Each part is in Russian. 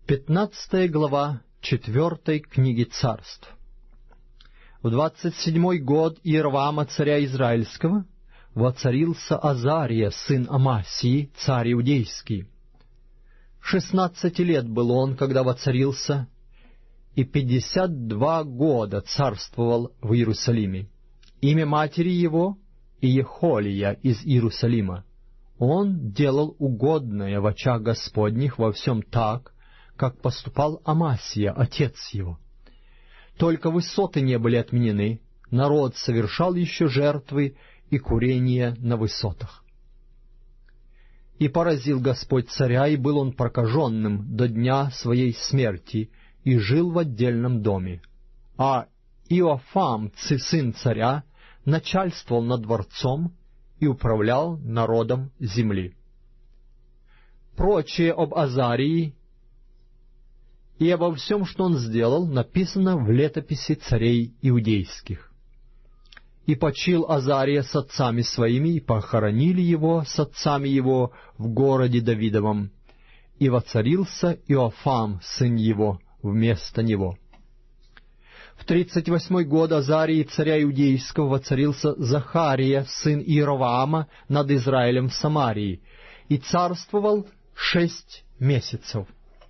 15 глава 4 книги Царств. В 27-й год Иеровоама царя Израильского воцарился Азария, сын Амасии, царь Иудейский. 16 лет был он, когда воцарился, и 52 года царствовал в Иерусалиме. Имя матери его Иехолия из Иерусалима. Он делал угодное в очах Господних во всем так, как поступал Амасия, отец его. Только высоты не были отменены, народ совершал еще жертвы и курение на высотах. И поразил Господь царя, и был он прокаженным до дня своей смерти, и жил в отдельном доме. А Иофам, сын царя, начальствовал над дворцом и управлял народом земли. Прочее об Азарии и обо всем, что он сделал, написано в летописи царей иудейских. И почил Азария с отцами своими, и похоронили его с отцами его в городе Давидовом, и воцарился Иофам, сын его, вместо него. В 38-й год Азарии царя Иудейского воцарился Захария, сын Иеровоама, над Израилем в Самарии, и царствовал 6 месяцев.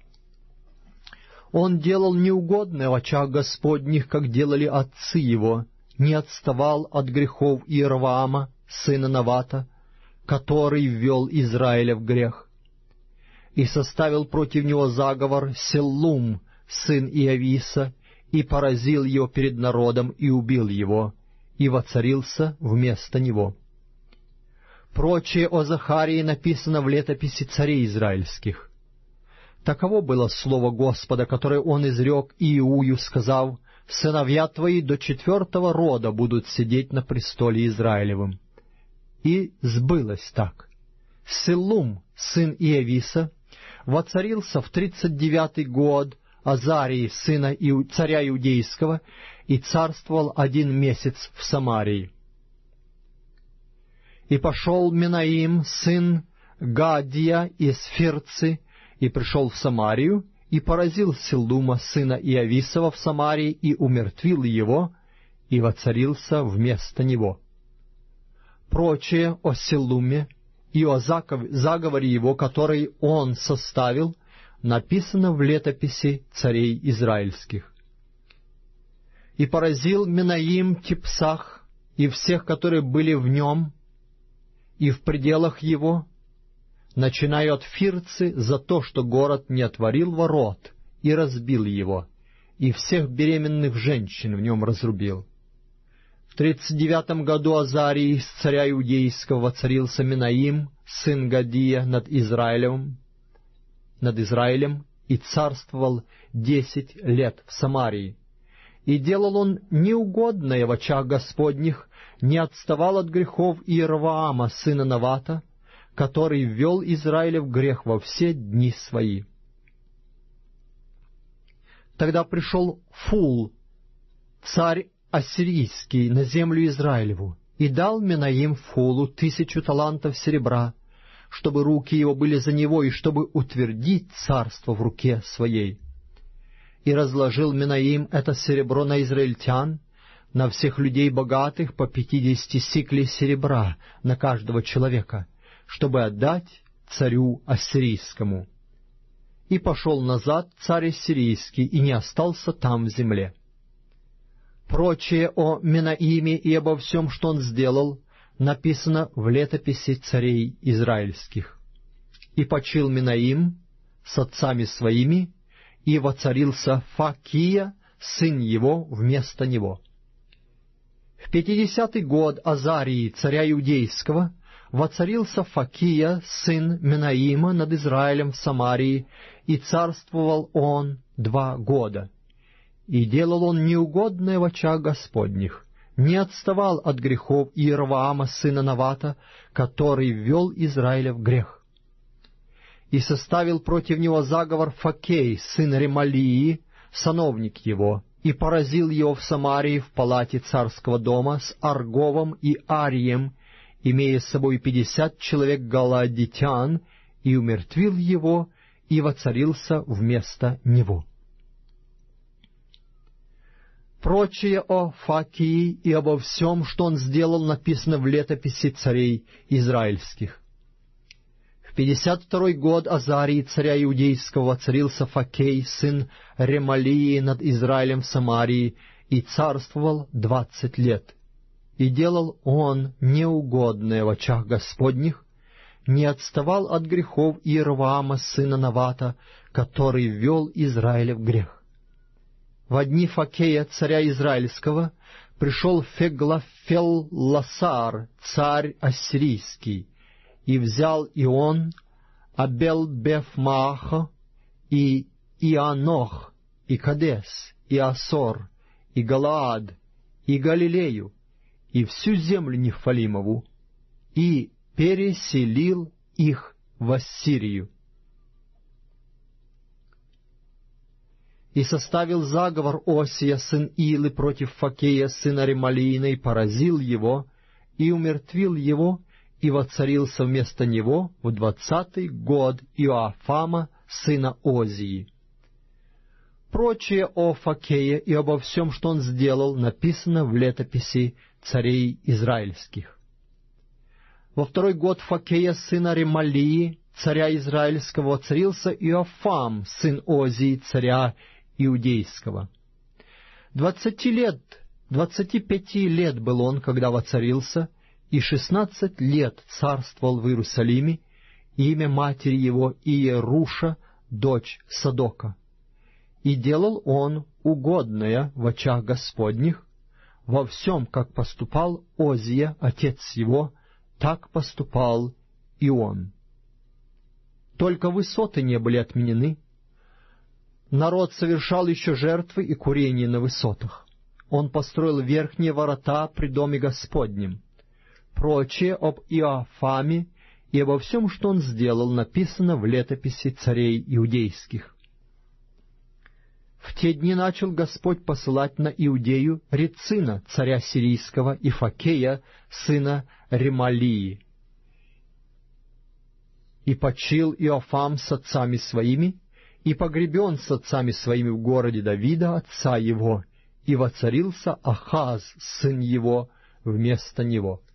Он делал неугодное в очах Господних, как делали отцы его, не отставал от грехов Иеровоама, сына Навата, который ввел Израиля в грех. И составил против него заговор Селлум, сын Иовиса, и поразил его перед народом, и убил его, и воцарился вместо него. Прочее о Захарии написано в летописи царей израильских. Таково было слово Господа, которое он изрек Иую, сказав: «Сыновья твои до 4-го рода будут сидеть на престоле Израилевым». И сбылось так. Селлум, сын Иовиса, воцарился в 39-й год Азарии, сына царя Иудейского, и царствовал 1 месяц в Самарии. И пошел Менаим, сын Гадия из Фирцы, и пришел в Самарию, и поразил Селлума, сына Иовисова, в Самарии, и умертвил его, и воцарился вместо него. Прочее о Селлуме и о заговоре его, который он составил, написано в летописи царей израильских. И поразил Менаим Типсах и всех, которые были в нем и в пределах его, начиная от Фирцы, за то, что город не отворил ворот, и разбил его, и всех беременных женщин в нем разрубил. В 39 году Азарии из царя Иудейского воцарился Менаим, сын Гадия, над Израилем, и царствовал 10 лет в Самарии. И делал он неугодное в очах Господних, не отставал от грехов Иеровоама, сына Навата, который ввел Израиля в грех во все дни свои. Тогда пришел Фул, царь ассирийский, на землю Израилеву, и дал Менаим Фулу 1000 талантов серебра, чтобы руки его были за него, и чтобы утвердить царство в руке своей. И разложил Менаим это серебро на израильтян, на всех людей богатых, по 50 сиклей серебра на каждого человека, чтобы отдать царю ассирийскому. И пошел назад царь ассирийский, и не остался там в земле. Прочее о Менаиме и обо всем, что он сделал, написано в летописи царей израильских. И почил Менаим с отцами своими, и воцарился Факия, сын его, вместо него. В 50-й год Азарии, царя Иудейского, воцарился Факия, сын Менаима, над Израилем в Самарии, и царствовал он 2 года. И делал он неугодное в очах Господних, не отставал от грехов Иеровоама, сына Навата, который ввел Израиля в грех. И составил против него заговор Факей, сын Ремалии, сановник его, и поразил его в Самарии в палате царского дома с Арговом и Арием, имея с собой 50 человек галаадитян, и умертвил его, и воцарился вместо него. Прочее о Факии и обо всем, что он сделал, написано в летописи царей израильских. В 52-й год Азарии, царя иудейского, воцарился Факей, сын Ремалии, над Израилем в Самарии, и царствовал 20 лет. И делал он неугодное в очах Господних, не отставал от грехов Иеровоама, сына Навата, который ввел Израиля в грех. В дни Факея, царя израильского, пришел Феглафелласар, царь ассирийский, и взял и он Абел-Беф-Мааха, и Ианох, и Кадес, и Асор, и Галаад, и Галилею, и всю землю Нефалимову, и переселил их в Ассирию. И составил заговор Осия, сын Илы, против Факея, сына Ремалиина, и поразил его, и умертвил его, и воцарился вместо него в 20-й год Иоафама, сына Озии. Прочее о Факее и обо всем, что он сделал, написано в летописи царей израильских. Во 2-й год Факея, сына Ремалии, царя израильского, воцарился Иоафам, сын Озии, царя иудейского. 25 лет был он, когда воцарился, и 16 лет царствовал в Иерусалиме, и имя матери его Иеруша, дочь Садока. И делал он угодное в очах Господних, во всем, как поступал Озия, отец его, так поступал и он. Только высоты не были отменены. Народ совершал еще жертвы и курение на высотах. Он построил верхние ворота при доме Господнем. Прочее об Иоафаме и обо всем, что он сделал, написано в летописи царей иудейских. В те дни начал Господь посылать на Иудею Рецина, царя сирийского, и Факея, сына Ремалии. И почил Иоафам с отцами своими, и погребен с отцами своими в городе Давида, отца его, и воцарился Ахаз, сын его, вместо него.